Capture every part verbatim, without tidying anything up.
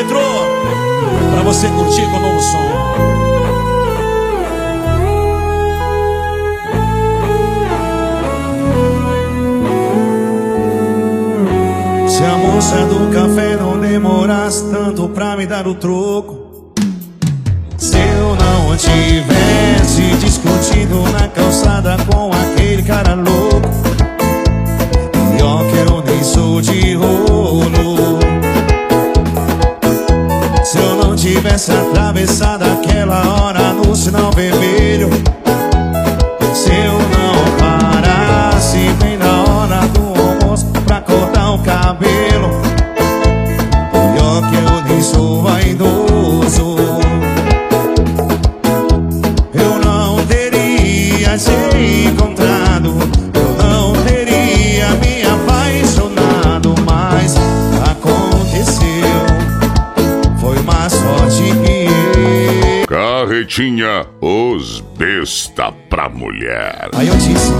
Retrô, pra você curtir com o novo som. Se a moça do café não demorasse tanto pra me dar o troco, se eu não tivesse discutido na calçada com aquele cara louco, pior que eu nem sou de rolo. Se eu não tivesse atravessado aquela hora no sinal vermelho, se eu não parasse bem na hora do almoço pra cortar o cabelo, pior que eu nem sou vaidoso, eu não teria te encontrado, eu não teria me apaixonado, mas aconteceu, foi mais sorte que eu. Carretinha, os besta pra mulher. Aí eu disse: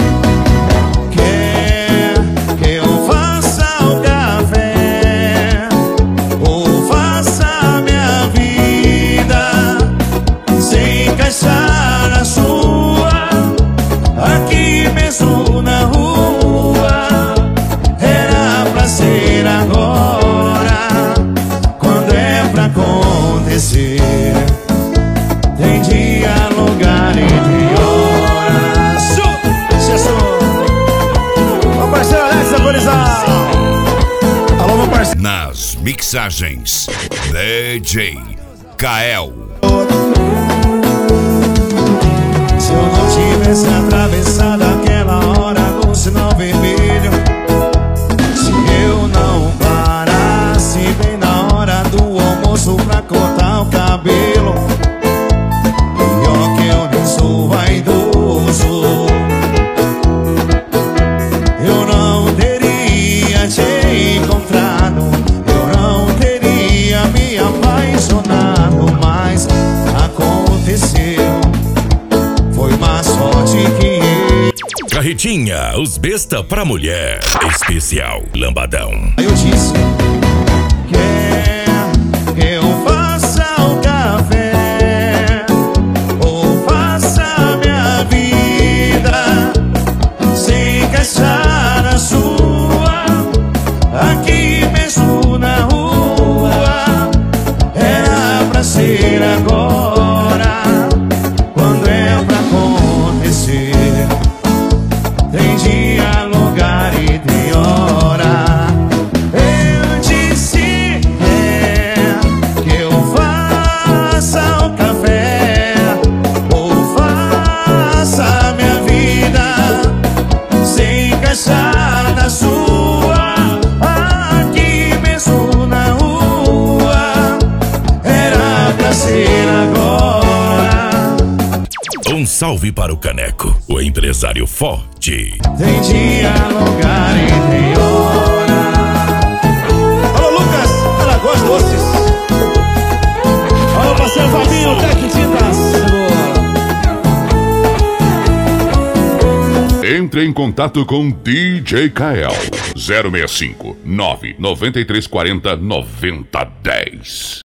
quer que eu faça o café ou faça a minha vida sem encaixar na sua, aqui mesmo na rua? Era pra ser agora, quando é pra acontecer. Tem dia, lugar e de hora. Sucesso! Meu parceiro Alex Agorizal. Alô, meu parceiro. Nas mixagens, D J Kael. Se eu não tivesse atravessado aquela hora no sinal vermelho, se eu não parasse bem na hora do almoço pra cortar o cabelo, pior que eu nem sou vaidoso, eu não teria te encontrado, eu não teria me apaixonado, mas aconteceu, foi mais sorte que eu. Carretinha, os besta pra mulher. Especial Lambadão. Aí eu disse: quer que eu faça o café ou faça a minha vida sem encaixar na sua, aqui mesmo na rua? Era pra ser agora, quando é pra acontecer. Tem dia, lugar e tem hora. Eu disse: é que eu faça o café ou faça a minha vida sem encaixar na sua, aqui mesmo na rua. Era pra ser agora. Um salve para o Caneco, o empresário forte. Tem dia, lugar e tem hora. Alô, Lucas, Alagoas Doces. Alô, parceiro Fabinho, Tec Tintas. Entre em contato com D J Kael. zero seis cinco nove nove três quatro zero nove zero um zero.